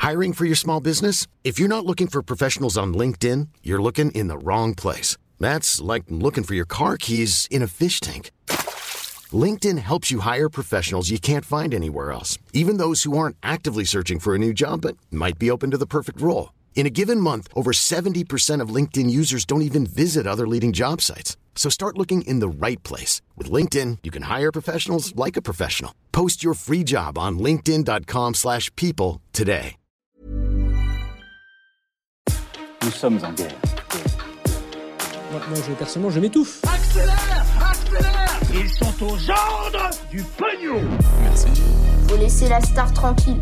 Hiring for your small business? If you're not looking for professionals on LinkedIn, you're looking in the wrong place. That's like looking for your car keys in a fish tank. LinkedIn helps you hire professionals you can't find anywhere else, even those who aren't actively searching for a new job but might be open to the perfect role. In a given month, over 70% of LinkedIn users don't even visit other leading job sites. So start looking in the right place. With LinkedIn, you can hire professionals like a professional. Post your free job on linkedin.com/people today. Nous sommes en guerre. Moi, personnellement, je m'étouffe. Accélère! Accélère! Ils sont aux ordres du pognon! Merci. Faut laisser la star tranquille.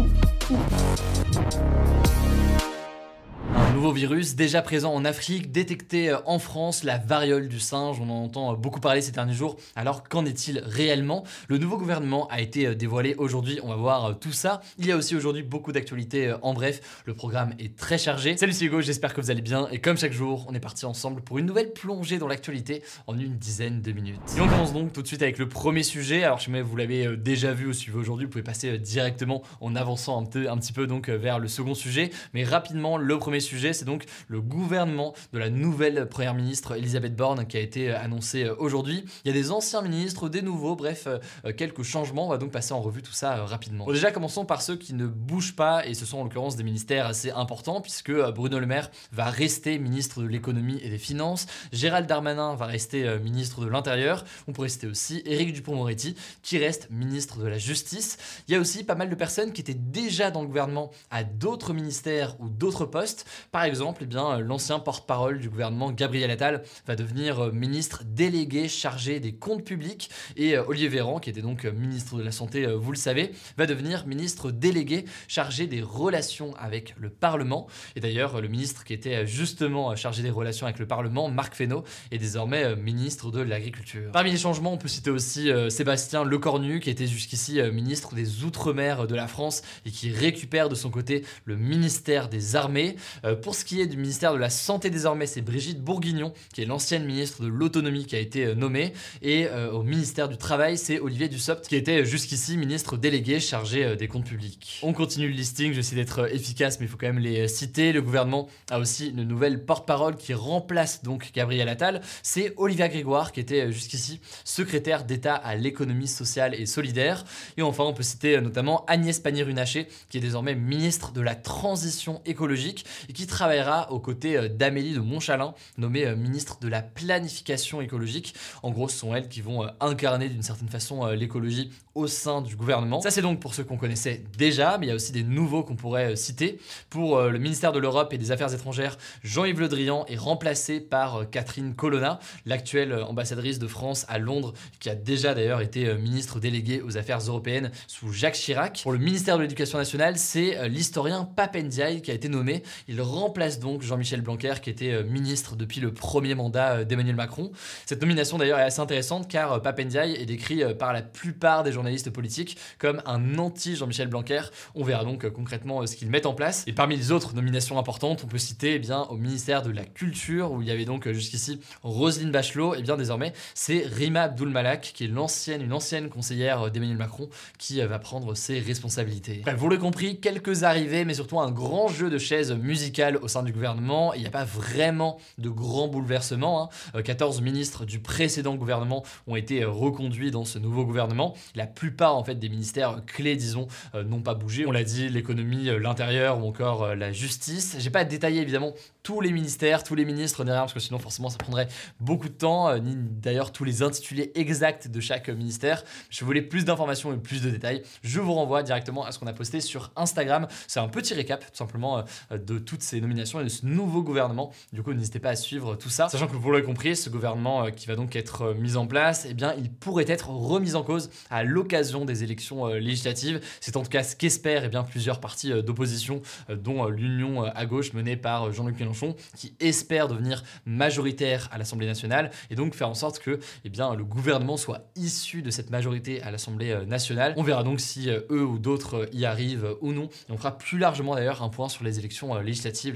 Un nouveau virus déjà présent en Afrique, détecté en France, la variole du singe. On en entend beaucoup parler ces derniers jours. Alors qu'en est-il réellement? Le nouveau gouvernement a été dévoilé aujourd'hui. On va voir tout ça. Il y a aussi aujourd'hui beaucoup d'actualités en bref. Le programme est très chargé. Salut, c'est Hugo, j'espère que vous allez bien. Et comme chaque jour, on est parti ensemble pour une nouvelle plongée dans l'actualité en une dizaine de minutes. Et on commence donc tout de suite avec le premier sujet. Alors, je sais pas, vous l'avez déjà vu ou suivi aujourd'hui. Vous pouvez passer directement en avançant un petit peu donc vers le second sujet. Mais rapidement, le premier sujet, c'est donc le gouvernement de la nouvelle première ministre Elisabeth Borne qui a été annoncé aujourd'hui. Il y a des anciens ministres, des nouveaux, bref, quelques changements. On va donc passer en revue tout ça rapidement. Bon, déjà, commençons par ceux qui ne bougent pas, et ce sont en l'occurrence des ministères assez importants, puisque Bruno Le Maire va rester ministre de l'économie et des finances, Gérald Darmanin va rester ministre de l'Intérieur, on pourrait citer aussi Éric Dupond-Moretti qui reste ministre de la Justice. Il y a aussi pas mal de personnes qui étaient déjà dans le gouvernement à d'autres ministères ou d'autres postes. Par exemple, l'ancien porte-parole du gouvernement Gabriel Attal va devenir ministre délégué chargé des comptes publics, et Olivier Véran, qui était donc ministre de la Santé, vous le savez, va devenir ministre délégué chargé des relations avec le Parlement. Et d'ailleurs, le ministre qui était justement chargé des relations avec le Parlement, Marc Fesneau, est désormais ministre de l'Agriculture. Parmi les changements, on peut citer aussi Sébastien Lecornu, qui était jusqu'ici ministre des Outre-mer de la France et qui récupère de son côté le ministère des Armées. Pour ce qui est du ministère de la Santé désormais, c'est Brigitte Bourguignon, qui est l'ancienne ministre de l'Autonomie, qui a été nommée. Et au ministère du Travail, c'est Olivier Dussopt, qui était jusqu'ici ministre délégué chargé des comptes publics. On continue le listing, je vais essayer d'être efficace, mais il faut quand même les citer. Le gouvernement a aussi une nouvelle porte-parole qui remplace donc Gabriel Attal. C'est Olivia Grégoire, qui était jusqu'ici secrétaire d'État à l'économie sociale et solidaire. Et enfin, on peut citer notamment Agnès Pannier-Runacher, qui est désormais ministre de la Transition écologique et qui travaillera aux côtés d'Amélie de Montchalin, nommée ministre de la Planification écologique. En gros, ce sont elles qui vont incarner d'une certaine façon l'écologie au sein du gouvernement. Ça, c'est donc pour ceux qu'on connaissait déjà, mais il y a aussi des nouveaux qu'on pourrait citer. Pour le ministère de l'Europe et des Affaires étrangères, Jean-Yves Le Drian est remplacé par Catherine Colonna, l'actuelle ambassadrice de France à Londres, qui a déjà d'ailleurs été ministre déléguée aux affaires européennes sous Jacques Chirac. Pour le ministère de l'Éducation nationale, c'est l'historien Pape Ndiaye qui a été nommé. Il remplace donc Jean-Michel Blanquer, qui était ministre depuis le premier mandat d'Emmanuel Macron. Cette nomination d'ailleurs est assez intéressante car Pape Ndiaye est décrit par la plupart des journalistes politiques comme un anti-Jean-Michel Blanquer. On verra donc concrètement ce qu'ils mettent en place. Et parmi les autres nominations importantes, on peut citer au ministère de la Culture, où il y avait donc jusqu'ici Roselyne Bachelot, et bien désormais c'est Rima Abdul-Malak, qui est une ancienne conseillère d'Emmanuel Macron, qui va prendre ses responsabilités. Bref, vous l'avez compris, quelques arrivées, mais surtout un grand jeu de chaises musicales au sein du gouvernement. Il n'y a pas vraiment de grands bouleversements. 14 ministres du précédent gouvernement ont été reconduits dans ce nouveau gouvernement. La plupart en fait des ministères clés, disons, n'ont pas bougé. On l'a dit, l'économie, l'intérieur ou encore la justice. J'ai pas détaillé évidemment tous les ministères, tous les ministres derrière, parce que sinon forcément ça prendrait beaucoup de temps, ni d'ailleurs tous les intitulés exacts de chaque ministère. Si vous voulez plus d'informations et plus de détails, je vous renvoie directement à ce qu'on a posté sur Instagram. C'est un petit récap tout simplement de toutes ces nominations et de ce nouveau gouvernement. Du coup, n'hésitez pas à suivre tout ça. Sachant que vous l'avez compris, ce gouvernement qui va donc être mis en place, eh bien, il pourrait être remis en cause à l'occasion des élections législatives. C'est en tout cas ce qu'espèrent plusieurs partis d'opposition, dont l'Union à gauche menée par Jean-Luc Mélenchon, qui espère devenir majoritaire à l'Assemblée nationale et donc faire en sorte que le gouvernement soit issu de cette majorité à l'Assemblée nationale. On verra donc si eux ou d'autres y arrivent ou non. Et on fera plus largement d'ailleurs un point sur les élections législatives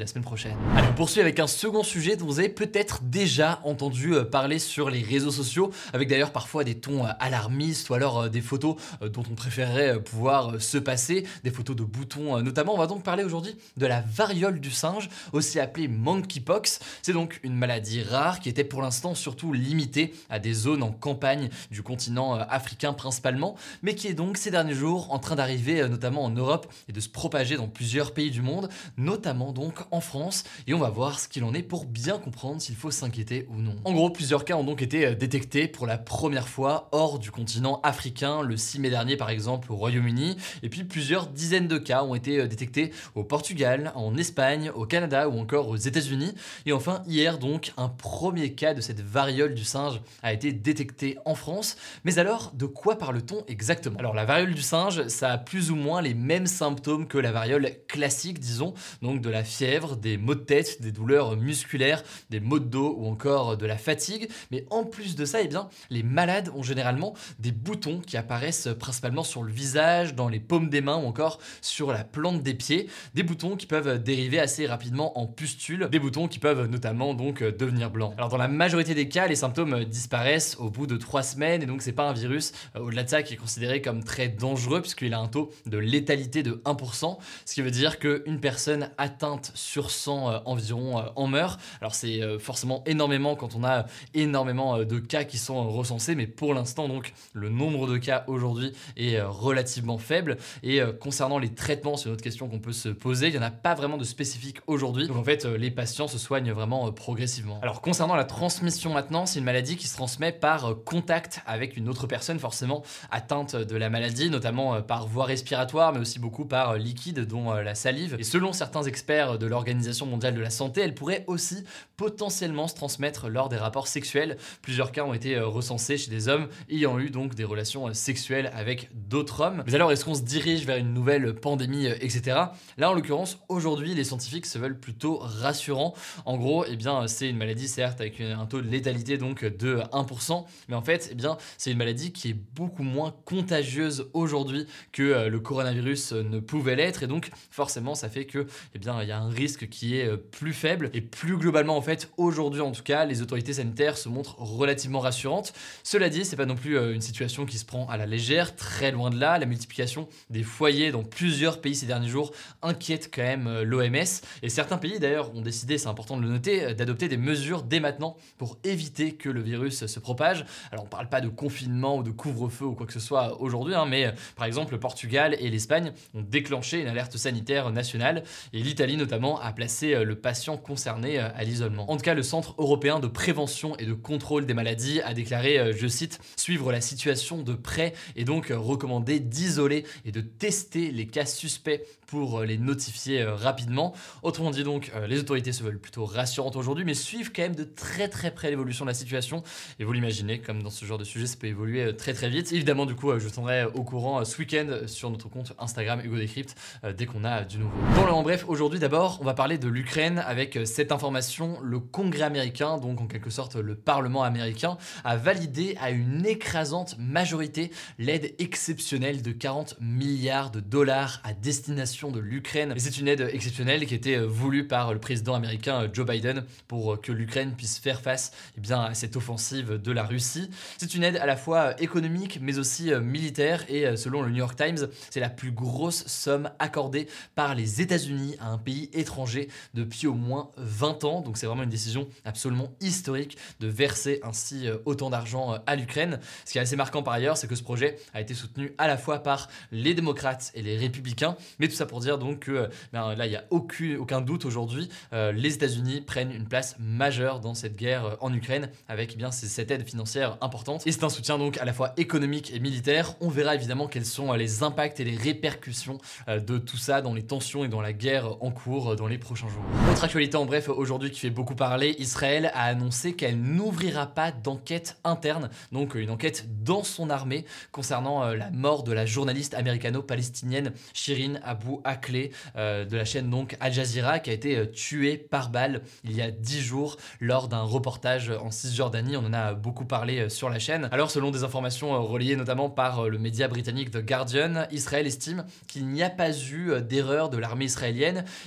la semaine prochaine. Allez, on poursuit avec un second sujet dont vous avez peut-être déjà entendu parler sur les réseaux sociaux, avec d'ailleurs parfois des tons alarmistes ou alors des photos dont on préférerait pouvoir se passer, des photos de boutons notamment. On va donc parler aujourd'hui de la variole du singe, aussi appelée monkeypox. C'est donc une maladie rare qui était pour l'instant surtout limitée à des zones en campagne du continent africain principalement, mais qui est donc ces derniers jours en train d'arriver notamment en Europe et de se propager dans plusieurs pays du monde, notamment donc en France, et on va voir ce qu'il en est pour bien comprendre s'il faut s'inquiéter ou non. En gros, plusieurs cas ont donc été détectés pour la première fois hors du continent africain, le 6 mai dernier par exemple au Royaume-Uni, et puis plusieurs dizaines de cas ont été détectés au Portugal, en Espagne, au Canada ou encore aux États-Unis, et enfin hier donc un premier cas de cette variole du singe a été détecté en France. Mais alors, de quoi parle-t-on exactement? Alors la variole du singe, ça a plus ou moins les mêmes symptômes que la variole classique, disons, donc de la fièvre, des maux de tête, des douleurs musculaires, des maux de dos ou encore de la fatigue. Mais en plus de ça, eh bien, les malades ont généralement des boutons qui apparaissent principalement sur le visage, dans les paumes des mains ou encore sur la plante des pieds. Des boutons qui peuvent dériver assez rapidement en pustules, des boutons qui peuvent notamment donc devenir blancs. Alors dans la majorité des cas, les symptômes disparaissent au bout de 3 semaines et donc c'est pas un virus au-delà de ça qui est considéré comme très dangereux puisqu'il a un taux de létalité de 1%, ce qui veut dire qu'une personne atteinte sur 100 environ en meurt. Alors c'est forcément énormément quand on a énormément de cas qui sont recensés, mais pour l'instant donc le nombre de cas aujourd'hui est relativement faible. Et concernant les traitements, c'est une autre question qu'on peut se poser, il n'y en a pas vraiment de spécifique aujourd'hui, donc en fait les patients se soignent vraiment progressivement. Alors concernant la transmission maintenant, c'est une maladie qui se transmet par contact avec une autre personne forcément atteinte de la maladie, notamment par voie respiratoire, mais aussi beaucoup par liquide, dont la salive. Et selon certains experts de l'Organisation mondiale de la santé, elle pourrait aussi potentiellement se transmettre lors des rapports sexuels. Plusieurs cas ont été recensés chez des hommes ayant eu donc des relations sexuelles avec d'autres hommes. Mais alors, est-ce qu'on se dirige vers une nouvelle pandémie, etc. Là, en l'occurrence, aujourd'hui, les scientifiques se veulent plutôt rassurants. En gros, eh bien, c'est une maladie, certes, avec un taux de létalité donc de 1%, mais en fait, eh bien, c'est une maladie qui est beaucoup moins contagieuse aujourd'hui que le coronavirus ne pouvait l'être, et donc forcément, ça fait que, eh bien, il y a un risque qui est plus faible. Et plus globalement, en fait, aujourd'hui, en tout cas, les autorités sanitaires se montrent relativement rassurantes. Cela dit, c'est pas non plus une situation qui se prend à la légère, très loin de là. La multiplication des foyers dans plusieurs pays ces derniers jours inquiète quand même l'OMS, et certains pays d'ailleurs ont décidé, c'est important de le noter, d'adopter des mesures dès maintenant pour éviter que le virus se propage. Alors on parle pas de confinement ou de couvre-feu ou quoi que ce soit aujourd'hui, mais par exemple le Portugal et l'Espagne ont déclenché une alerte sanitaire nationale, et l'Italie notamment a placé le patient concerné à l'isolement. En tout cas, le Centre européen de prévention et de contrôle des maladies a déclaré, je cite, suivre la situation de près et donc recommander d'isoler et de tester les cas suspects pour les notifier rapidement. Autrement dit donc, les autorités se veulent plutôt rassurantes aujourd'hui, mais suivent quand même de très très près l'évolution de la situation. Et vous l'imaginez, comme dans ce genre de sujet, ça peut évoluer très très vite. Évidemment, du coup, je vous tiendrai au courant ce week-end sur notre compte Instagram Hugo Décrypte dès qu'on a du nouveau. Bon, en bref, aujourd'hui d'abord, on va parler de l'Ukraine avec cette information. Le Congrès américain, donc en quelque sorte le Parlement américain, a validé à une écrasante majorité l'aide exceptionnelle de 40 milliards de dollars à destination de l'Ukraine. Et c'est une aide exceptionnelle qui était voulue par le président américain Joe Biden pour que l'Ukraine puisse faire face à cette offensive de la Russie. C'est une aide à la fois économique mais aussi militaire, et selon le New York Times, c'est la plus grosse somme accordée par les États-Unis à un pays étranger depuis au moins 20 ans. Donc c'est vraiment une décision absolument historique de verser ainsi autant d'argent à l'Ukraine. Ce qui est assez marquant par ailleurs, c'est que ce projet a été soutenu à la fois par les démocrates et les républicains, mais tout ça pour dire donc que là il n'y a aucun doute aujourd'hui, les États-Unis prennent une place majeure dans cette guerre en Ukraine avec cette aide financière importante, et c'est un soutien donc à la fois économique et militaire. On verra évidemment quels sont les impacts et les répercussions de tout ça dans les tensions et dans la guerre en cours dans les prochains jours. Autre actualité en bref aujourd'hui qui fait beaucoup parler, Israël a annoncé qu'elle n'ouvrira pas d'enquête interne, donc une enquête dans son armée concernant la mort de la journaliste américano-palestinienne Shirin Abu Akleh de la chaîne donc Al Jazeera, qui a été tuée par balle il y a 10 jours lors d'un reportage en Cisjordanie. On en a beaucoup parlé sur la chaîne. Alors selon des informations relayées notamment par le média britannique The Guardian, Israël estime qu'il n'y a pas eu d'erreur de l'armée israélienne et que la journaliste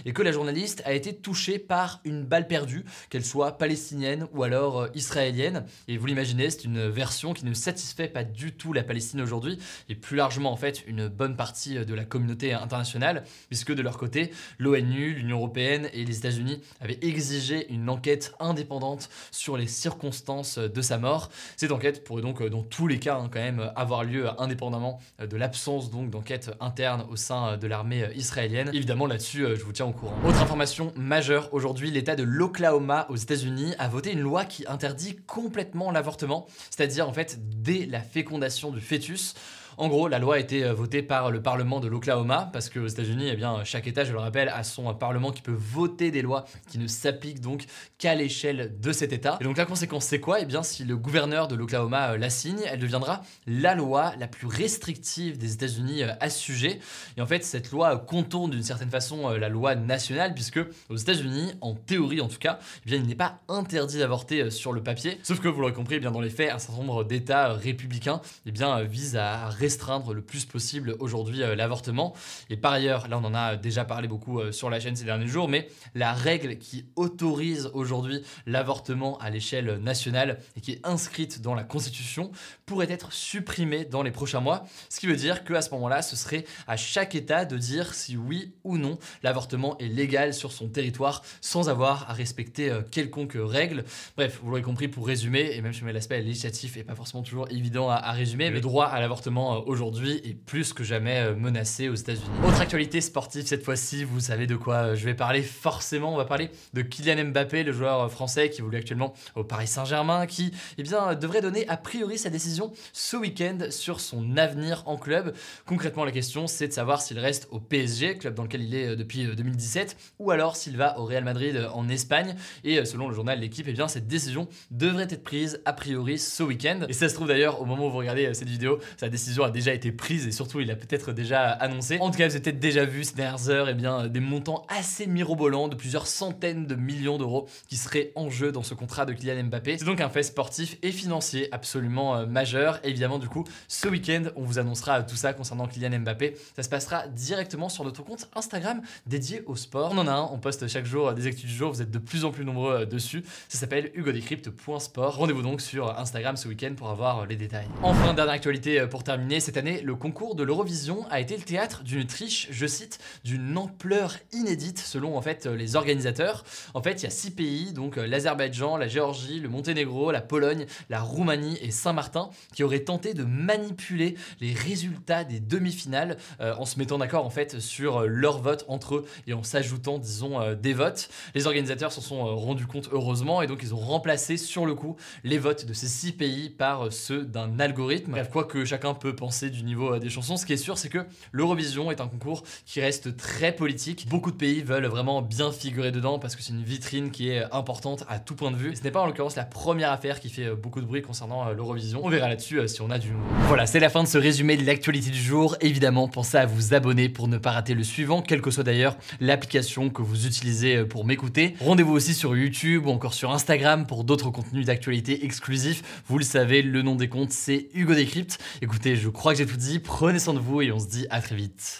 journaliste a été touché par une balle perdue, qu'elle soit palestinienne ou alors israélienne. Et vous l'imaginez, c'est une version qui ne satisfait pas du tout la Palestine aujourd'hui, et plus largement en fait une bonne partie de la communauté internationale, puisque de leur côté, l'ONU, l'Union européenne et les États-Unis avaient exigé une enquête indépendante sur les circonstances de sa mort. Cette enquête pourrait donc dans tous les cas quand même avoir lieu indépendamment de l'absence donc d'enquête interne au sein de l'armée israélienne. Évidemment là-dessus je vous tiens au courant. Autre information majeure aujourd'hui, l'État de l'Oklahoma aux États-Unis a voté une loi qui interdit complètement l'avortement, c'est-à-dire en fait dès la fécondation du fœtus. En gros, la loi a été votée par le Parlement de l'Oklahoma, parce qu'aux États-Unis, chaque État, je le rappelle, a son Parlement qui peut voter des lois qui ne s'appliquent donc qu'à l'échelle de cet État. Et donc la conséquence, c'est quoi ? Si le gouverneur de l'Oklahoma la signe, elle deviendra la loi la plus restrictive des États-Unis à ce sujet. Et en fait, cette loi contourne d'une certaine façon la loi nationale, puisque aux États-Unis, en théorie en tout cas, il n'est pas interdit d'avorter sur le papier. Sauf que vous l'aurez compris, dans les faits, un certain nombre d'États républicains visent à restreindre le plus possible aujourd'hui l'avortement. Et par ailleurs, là on en a déjà parlé beaucoup sur la chaîne ces derniers jours, mais la règle qui autorise aujourd'hui l'avortement à l'échelle nationale et qui est inscrite dans la Constitution pourrait être supprimée dans les prochains mois, ce qui veut dire qu'à ce moment-là, ce serait à chaque État de dire si oui ou non l'avortement est légal sur son territoire sans avoir à respecter quelconque règle. Bref, vous l'aurez compris, pour résumer, et même si l'aspect législatif n'est pas forcément toujours évident à résumer, le droit à l'avortement aujourd'hui est plus que jamais menacé aux États-Unis. Autre actualité sportive cette fois-ci, vous savez de quoi je vais parler forcément. On va parler de Kylian Mbappé, le joueur français qui évolue actuellement au Paris Saint-Germain, qui devrait donner a priori sa décision ce week-end sur son avenir en club. Concrètement, la question c'est de savoir s'il reste au PSG, club dans lequel il est depuis 2017, ou alors s'il va au Real Madrid en Espagne. Et selon le journal L'Équipe, cette décision devrait être prise a priori ce week-end. Et ça se trouve d'ailleurs, au moment où vous regardez cette vidéo, sa décision a déjà été prise et surtout il a peut-être déjà annoncé. En tout cas, vous avez peut-être déjà vu ces dernières heures des montants assez mirobolants de plusieurs centaines de millions d'euros qui seraient en jeu dans ce contrat de Kylian Mbappé. C'est donc un fait sportif et financier absolument majeur. Et évidemment, du coup, ce week-end, on vous annoncera tout ça concernant Kylian Mbappé. Ça se passera directement sur notre compte Instagram dédié au sport. On en a un, on poste chaque jour des actus du jour. Vous êtes de plus en plus nombreux dessus. Ça s'appelle hugodecrypt.sport. Rendez-vous donc sur Instagram ce week-end pour avoir les détails. Enfin, dernière actualité pour terminer. Cette année, le concours de l'Eurovision a été le théâtre d'une triche, je cite, d'une ampleur inédite selon les organisateurs. Il y a 6 pays, donc l'Azerbaïdjan, la Géorgie, le Monténégro, la Pologne, la Roumanie et Saint-Martin, qui auraient tenté de manipuler les résultats des demi-finales en se mettant d'accord sur leur vote entre eux et en s'ajoutant, des votes. Les organisateurs s'en sont rendus compte heureusement et donc ils ont remplacé sur le coup les votes de ces 6 pays par ceux d'un algorithme. Bref, quoi que chacun peut penser du niveau des chansons, ce qui est sûr c'est que l'Eurovision est un concours qui reste très politique. Beaucoup de pays veulent vraiment bien figurer dedans parce que c'est une vitrine qui est importante à tout point de vue. Ce n'est pas en l'occurrence la première affaire qui fait beaucoup de bruit concernant l'Eurovision. On verra là-dessus si on a du nouveau. Voilà, c'est la fin de ce résumé de l'actualité du jour. Évidemment, pensez à vous abonner pour ne pas rater le suivant, quelle que soit d'ailleurs l'application que vous utilisez pour m'écouter. Rendez-vous aussi sur YouTube ou encore sur Instagram pour d'autres contenus d'actualité exclusifs. Vous le savez, le nom des comptes c'est Hugo Décrypte. Écoutez, je crois que j'ai tout dit. Prenez soin de vous et on se dit à très vite.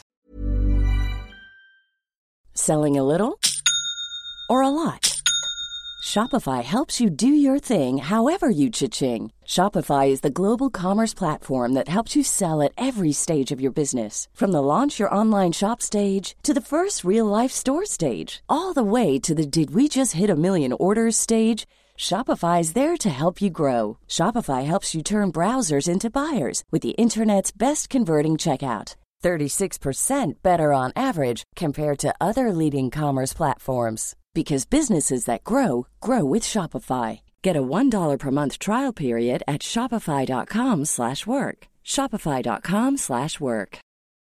Selling a little or a lot? Shopify helps you do your thing however you cha-ching. Shopify is the global commerce platform that helps you sell at every stage of your business. From the launch your online shop stage to the first real-life store stage, all the way to the did we just hit a million orders stage. Shopify is there to help you grow. Shopify helps you turn browsers into buyers with the internet's best converting checkout. 36% better on average compared to other leading commerce platforms. Because businesses that grow, grow with Shopify. Get a $1 per month trial period at shopify.com/work. Shopify.com/work.